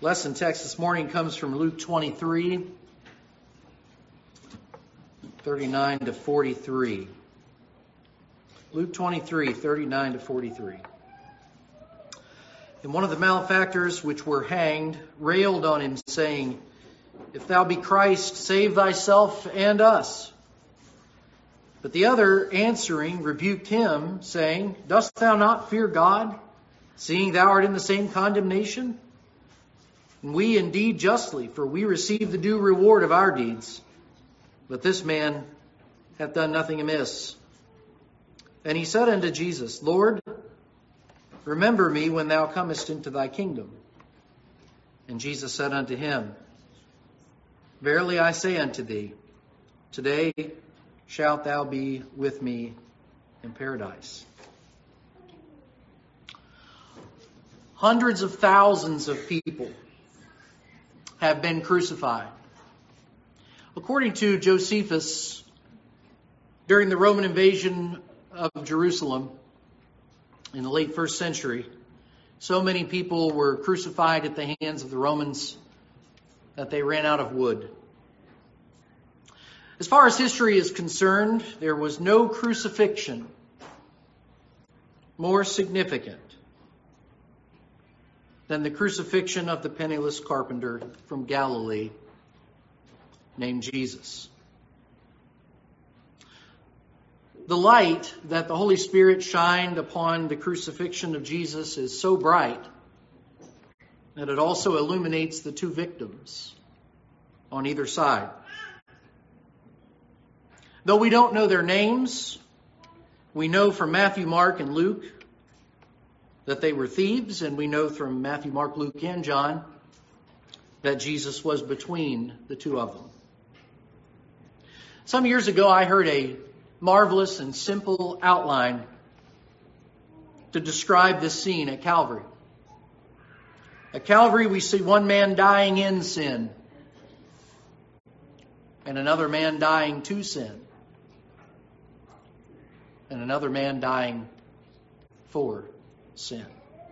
Lesson text this morning comes from Luke 23, 39 to 43. Luke 23, 39 to 43. And one of the malefactors which were hanged railed on him, saying, If thou be Christ, save thyself and us. But the other answering rebuked him, saying, Dost thou not fear God, seeing thou art in the same condemnation? And we indeed justly, for we receive the due reward of our deeds. But this man hath done nothing amiss. And he said unto Jesus, Lord, remember me when thou comest into thy kingdom. And Jesus said unto him, Verily I say unto thee, today shalt thou be with me in paradise. Hundreds of thousands of people have been crucified. According to Josephus, during the Roman invasion of Jerusalem in the late 1st century, so many people were crucified at the hands of the Romans that they ran out of wood. As far as history is concerned, there was no crucifixion more significant than the crucifixion of the penniless carpenter from Galilee named Jesus. The light that the Holy Spirit shined upon the crucifixion of Jesus is so bright that it also illuminates the two victims on either side. Though we don't know their names, we know from Matthew, Mark, and Luke that they were thieves, and we know from Matthew, Mark, Luke, and John that Jesus was between the two of them. Some years ago, I heard a marvelous and simple outline to describe this scene at Calvary. At Calvary, we see one man dying in sin and another man dying to sin and another man dying for sin.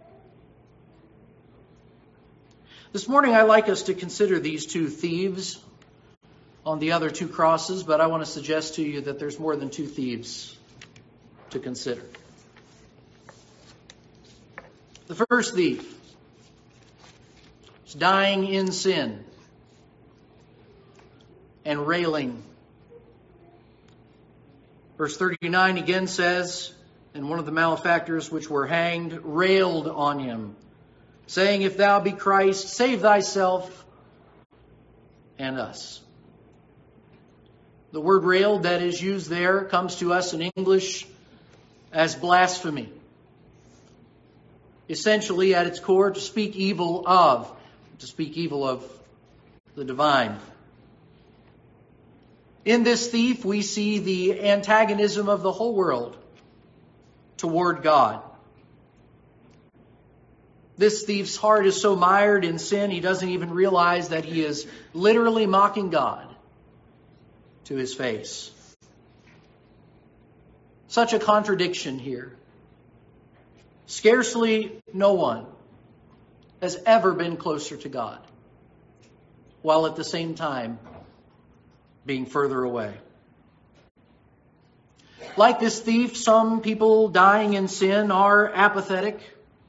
This morning, I'd like us to consider these two thieves on the other two crosses, but I want to suggest to you that there's more than two thieves to consider. The first thief is dying in sin and railing. Verse 39 again says, And one of the malefactors which were hanged railed on him, saying, If thou be Christ, save thyself and us. The word railed that is used there comes to us in English as blasphemy. Essentially, at its core, to speak evil of the divine. In this thief, we see the antagonism of the whole world toward God. This thief's heart is so mired in sin, he doesn't even realize that he is literally mocking God to his face. Such a contradiction here. Scarcely no one has ever been closer to God, while at the same time being further away. Like this thief, some people dying in sin are apathetic,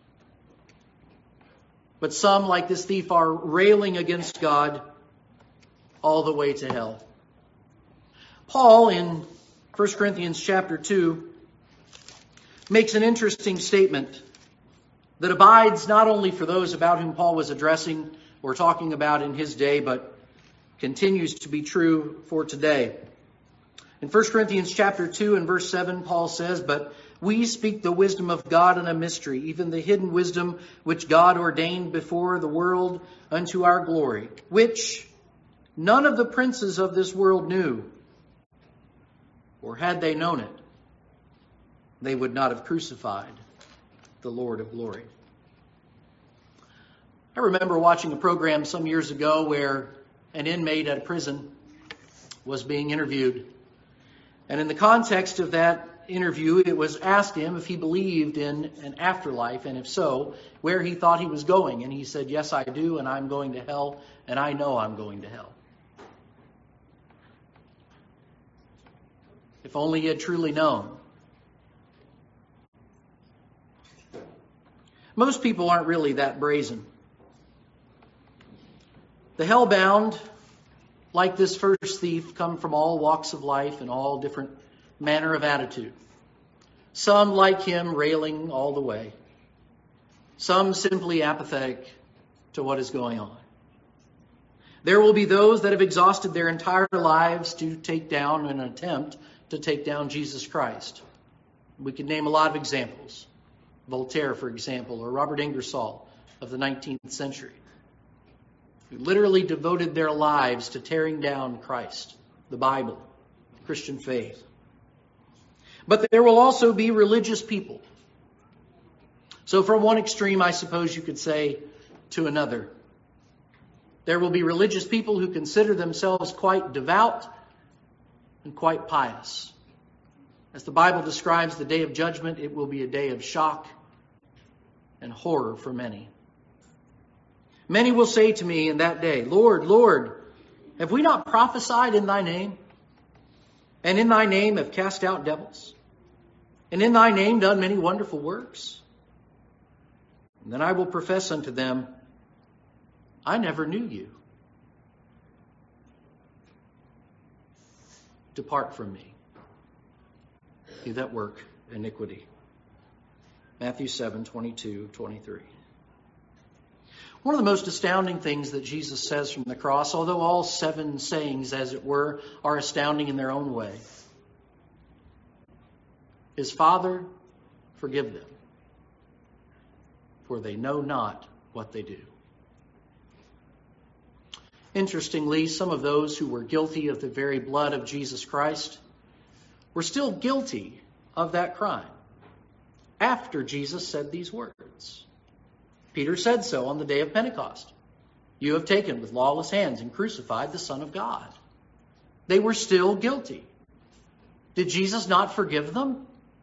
but some, like this thief, are railing against God all the way to hell. Paul, in 1 Corinthians chapter 2, makes an interesting statement that abides not only for those about whom Paul was addressing or talking about in his day, but continues to be true for today. In 1 Corinthians chapter 2 and verse 7, Paul says, But we speak the wisdom of God in a mystery, even the hidden wisdom which God ordained before the world unto our glory, which none of the princes of this world knew. Or had they known it, they would not have crucified the Lord of glory. I remember watching a program some years ago where an inmate at a prison was being interviewed. And in the context of that interview, it was asked him if he believed in an afterlife, and if so, where he thought he was going. And he said, yes, I do, and I'm going to hell, and I know I'm going to hell. If only he had truly known. Most people aren't really that brazen. The hellbound, like this first thief, come from all walks of life and all different manner of attitude. Some, like him, railing all the way. Some simply apathetic to what is going on. There will be those that have exhausted their entire lives to take down an attempt to take down Jesus Christ. We could name a lot of examples. Voltaire, for example, or Robert Ingersoll of the 19th century, who literally devoted their lives to tearing down Christ, the Bible, the Christian faith. But there will also be religious people. So from one extreme, I suppose you could say, to another. There will be religious people who consider themselves quite devout and quite pious. As the Bible describes the day of judgment, it will be a day of shock and horror for many. Many will say to me in that day, Lord, Lord, have we not prophesied in thy name? And in thy name have cast out devils? And in thy name done many wonderful works? And then I will profess unto them, I never knew you. Depart from me, you that work iniquity. Matthew 7:22-23. One of the most astounding things that Jesus says from the cross, although all 7 sayings, as it were, are astounding in their own way, is, Father, forgive them, for they know not what they do. Interestingly, some of those who were guilty of the very blood of Jesus Christ were still guilty of that crime after Jesus said these words. Peter said so on the day of Pentecost. You have taken with lawless hands and crucified the Son of God. They were still guilty. Did Jesus not forgive them?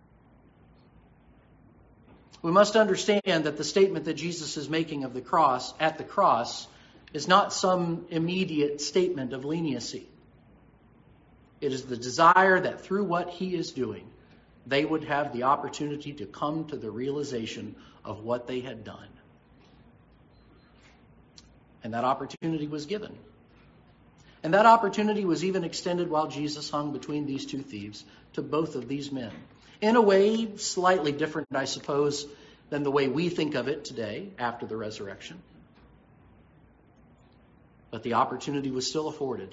We must understand that the statement that Jesus is making of the cross, at the cross, is not some immediate statement of leniency. It is the desire that through what he is doing, they would have the opportunity to come to the realization of what they had done. And that opportunity was given. And that opportunity was even extended while Jesus hung between these 2 thieves to both of these men. In a way slightly different, I suppose, than the way we think of it today after the resurrection. But the opportunity was still afforded.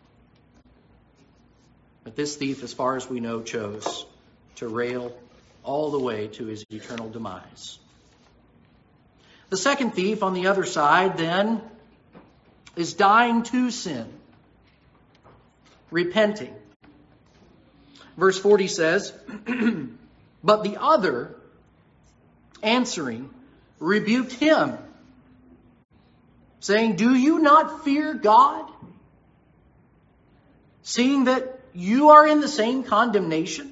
But this thief, as far as we know, chose to rail all the way to his eternal demise. The second thief, on the other side, then, is dying to sin, repenting. Verse 40 says, but the other, answering, rebuked him, saying, do you not fear God, seeing that you are in the same condemnation?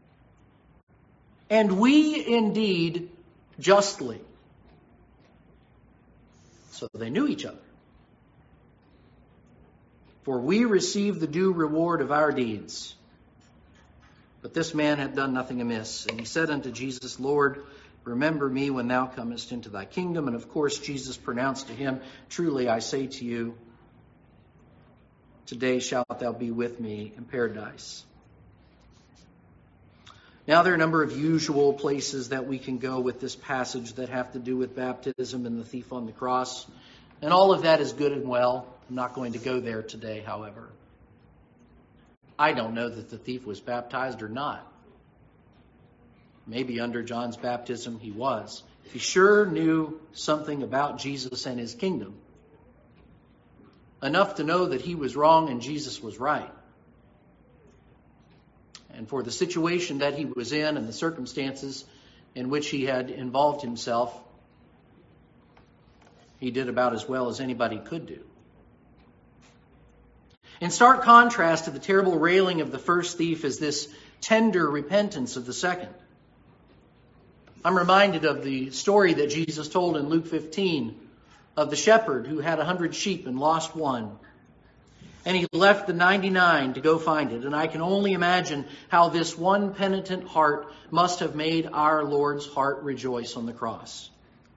And we indeed justly. So they knew each other. For we receive the due reward of our deeds. But this man had done nothing amiss. And he said unto Jesus, Lord, remember me when thou comest into thy kingdom. And of course, Jesus pronounced to him, truly I say to you, today shalt thou be with me in paradise. Now, there are a number of usual places that we can go with this passage that have to do with baptism and the thief on the cross. And all of that is good and well. I'm not going to go there today, however. I don't know that the thief was baptized or not. Maybe under John's baptism he was. He sure knew something about Jesus and his kingdom. Enough to know that he was wrong and Jesus was right. And for the situation that he was in and the circumstances in which he had involved himself, he did about as well as anybody could do. In stark contrast to the terrible railing of the first thief is this tender repentance of the second. I'm reminded of the story that Jesus told in Luke 15 of the shepherd who had 100 sheep and lost one. And he left the 99 to go find it. And I can only imagine how this one penitent heart must have made our Lord's heart rejoice on the cross.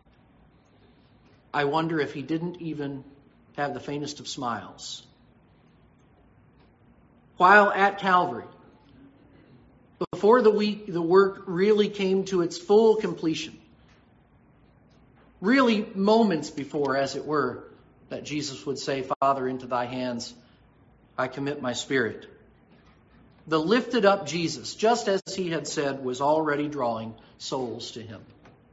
I wonder if he didn't even have the faintest of smiles. While at Calvary, before the work really came to its full completion, really moments before, as it were, that Jesus would say, Father, into thy hands I commit my spirit. The lifted up Jesus, just as he had said, was already drawing souls to him.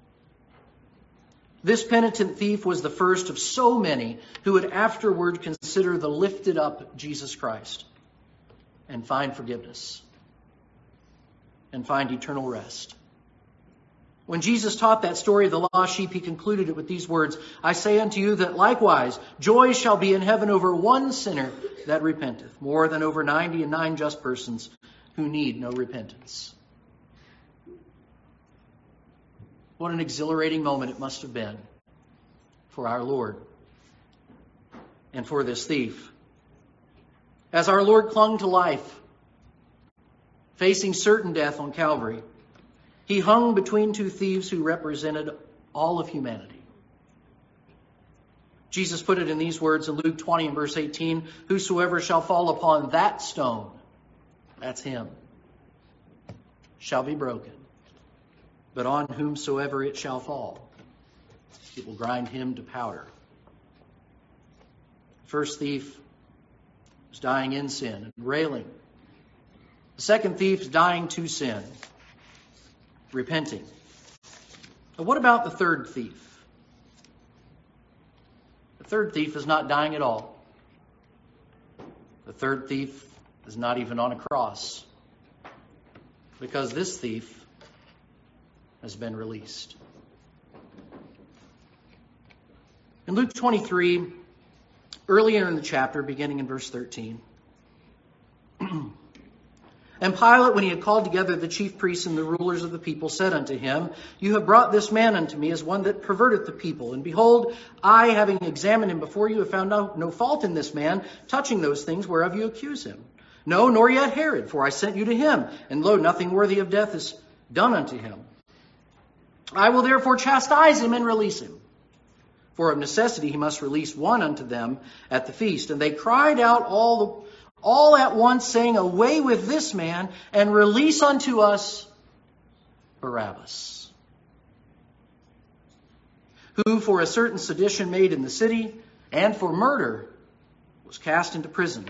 This penitent thief was the first of so many who would afterward consider the lifted up Jesus Christ and find forgiveness and find eternal rest. When Jesus taught that story of the lost sheep, he concluded it with these words, I say unto you that likewise joy shall be in heaven over one sinner that repenteth, more than over 99 just persons who need no repentance. What an exhilarating moment it must have been for our Lord and for this thief. As our Lord clung to life, facing certain death on Calvary, he hung between two thieves who represented all of humanity. Jesus put it in these words in Luke 20 and verse 18, whosoever shall fall upon that stone, that's him, shall be broken. But on whomsoever it shall fall, it will grind him to powder. The first thief was dying in sin and railing. The second thief is dying to sin, repenting. But what about the third thief? The third thief is not dying at all. The third thief is not even on a cross, because this thief has been released. In Luke 23, earlier in the chapter, beginning in verse 13, and Pilate, when he had called together the chief priests and the rulers of the people, said unto him, You have brought this man unto me as one that perverteth the people. And behold, I, having examined him before you, have found no fault in this man, touching those things whereof you accuse him. No, nor yet Herod, for I sent you to him. And lo, nothing worthy of death is done unto him. I will therefore chastise him and release him. For of necessity he must release one unto them at the feast. And they cried out all at once, saying, Away with this man, and release unto us Barabbas, who for a certain sedition made in the city, and for murder, was cast into prison.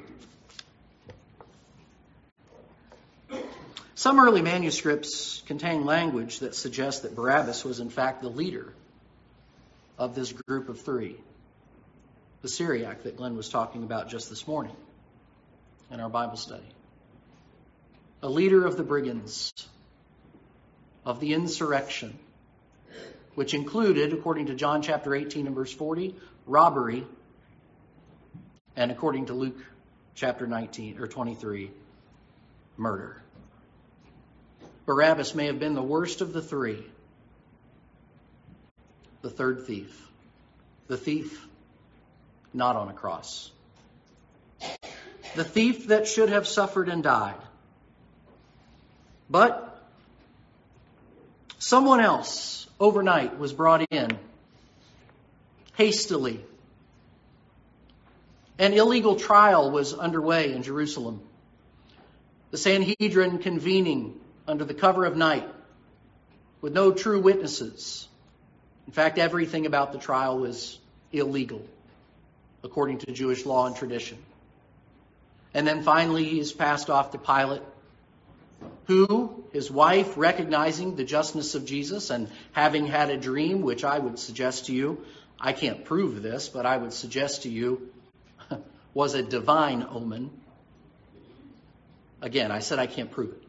Some early manuscripts contain language that suggests that Barabbas was in fact the leader of this group of three, the Syriac that Glenn was talking about just this morning in our Bible study. A leader of the brigands, of the insurrection, which included, according to John chapter 18 and verse 40, robbery, and according to Luke chapter 19 or 23, murder. Barabbas may have been the worst of the three. The third thief. The thief not on a cross. The thief that should have suffered and died. But someone else overnight was brought in hastily. An illegal trial was underway in Jerusalem. The Sanhedrin convening under the cover of night with no true witnesses. In fact, everything about the trial was illegal according to Jewish law and tradition. And then finally he is passed off to Pilate, who, his wife, recognizing the justness of Jesus and having had a dream, which I would suggest to you, I can't prove this, but I would suggest to you, was a divine omen. Again, I said I can't prove it.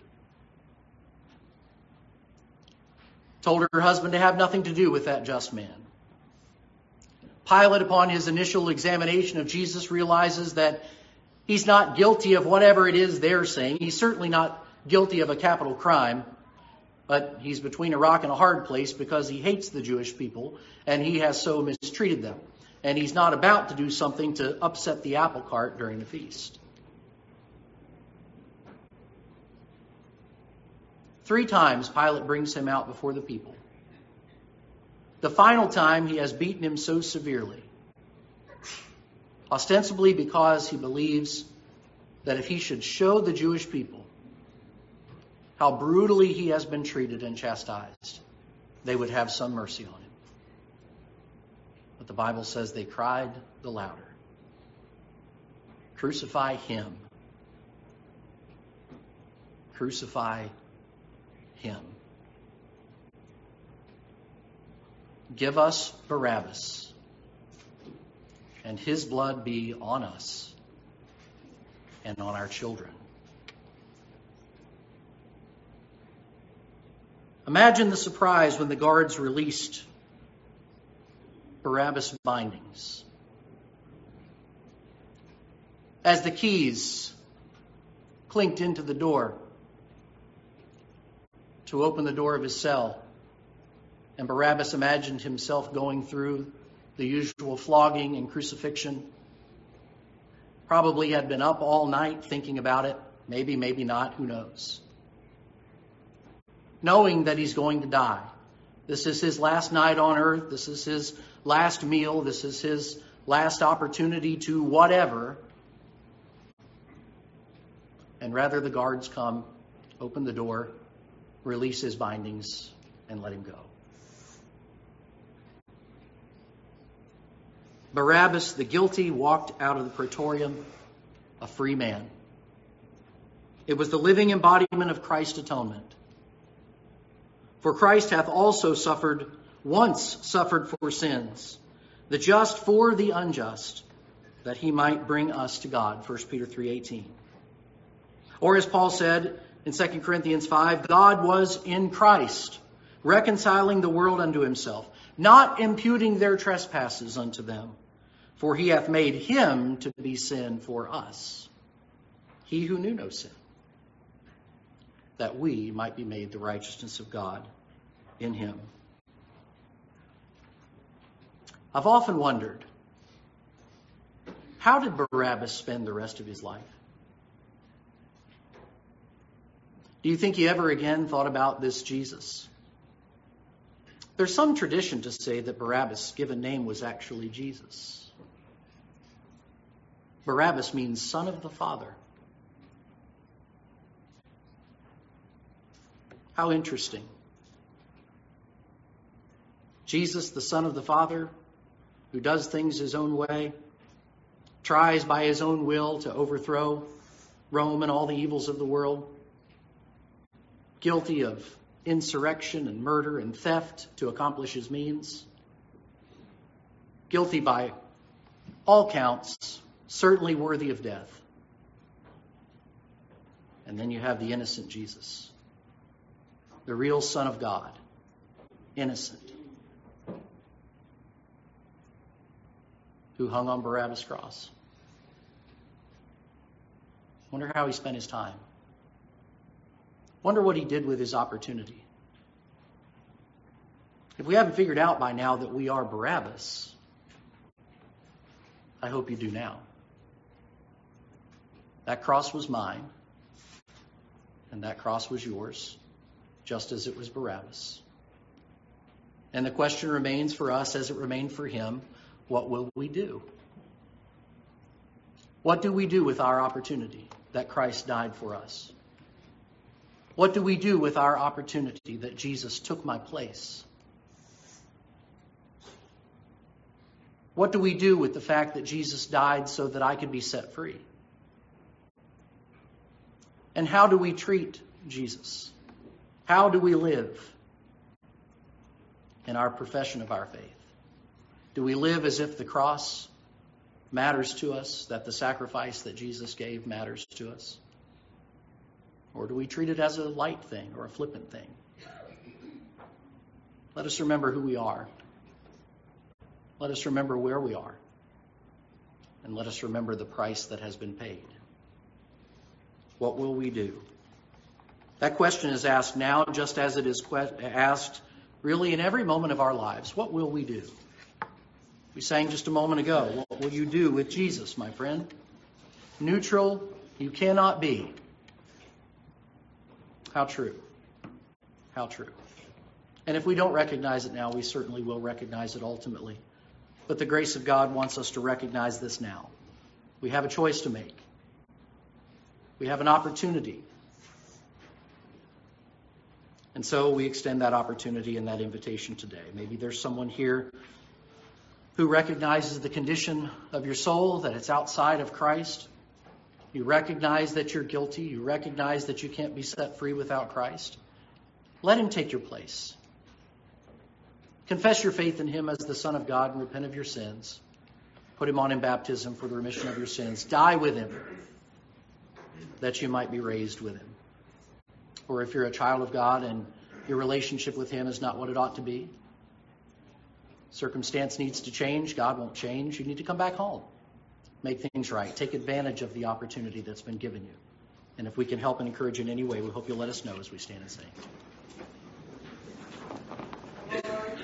Told her husband to have nothing to do with that just man. Pilate, upon his initial examination of Jesus, realizes that He's not guilty of whatever it is they're saying. He's certainly not guilty of a capital crime, but he's between a rock and a hard place because he hates the Jewish people and he has so mistreated them. And he's not about to do something to upset the apple cart during the feast. 3 times Pilate brings him out before the people. The final time he has beaten him so severely, ostensibly because he believes that if he should show the Jewish people how brutally he has been treated and chastised, they would have some mercy on him. But the Bible says they cried the louder, "Crucify him. Crucify him. Give us Barabbas, and his blood be on us and on our children." Imagine the surprise when the guards released Barabbas' bindings. As the keys clinked into the door to open the door of his cell, and Barabbas imagined himself going through the usual flogging and crucifixion. Probably had been up all night thinking about it. Maybe, maybe not. Who knows? Knowing that he's going to die. This is his last night on earth. This is his last meal. This is his last opportunity to whatever. And rather the guards come, open the door, release his bindings, and let him go. Barabbas, the guilty, walked out of the praetorium a free man. It was the living embodiment of Christ's atonement. For Christ hath also once suffered for sins, the just for the unjust, that he might bring us to God. 1 Peter 3:18. Or as Paul said in 2 Corinthians 5, God was in Christ, reconciling the world unto himself, not imputing their trespasses unto them. For he hath made him to be sin for us, he who knew no sin, that we might be made the righteousness of God in him. I've often wondered, how did Barabbas spend the rest of his life? Do you think he ever again thought about this Jesus? There's some tradition to say that Barabbas' given name was actually Jesus. Barabbas means son of the Father. How interesting. Jesus, the Son of the Father, who does things his own way, tries by his own will to overthrow Rome and all the evils of the world, guilty of insurrection and murder and theft to accomplish his means, guilty by all counts, certainly worthy of death. And then you have the innocent Jesus, the real Son of God, innocent, who hung on Barabbas' cross. Wonder how he spent his time. Wonder what he did with his opportunity. If we haven't figured out by now that we are Barabbas, I hope you do now. That cross was mine, and that cross was yours, just as it was Barabbas. And the question remains for us as it remained for him, what will we do? What do we do with our opportunity that Christ died for us? What do we do with our opportunity that Jesus took my place? What do we do with the fact that Jesus died so that I could be set free? And how do we treat Jesus? How do we live in our profession of our faith? Do we live as if the cross matters to us, that the sacrifice that Jesus gave matters to us? Or do we treat it as a light thing or a flippant thing? Let us remember who we are. Let us remember where we are. And let us remember the price that has been paid. What will we do? That question is asked now just as it is asked really in every moment of our lives. What will we do? We sang just a moment ago, what will you do with Jesus, my friend? Neutral, you cannot be. How true. How true. And if we don't recognize it now, we certainly will recognize it ultimately. But the grace of God wants us to recognize this now. We have a choice to make. We have an opportunity. And so we extend that opportunity and that invitation today. Maybe there's someone here who recognizes the condition of your soul, that it's outside of Christ. You recognize that you're guilty. You recognize that you can't be set free without Christ. Let him take your place. Confess your faith in him as the Son of God and repent of your sins. Put him on in baptism for the remission of your sins. Die with him that you might be raised with him. Or if you're a child of God and your relationship with him is not what it ought to be, circumstance needs to change, God won't change, you need to come back home. Make things right. Take advantage of the opportunity that's been given you. And if we can help and encourage in any way, we hope you'll let us know as we stand and sing.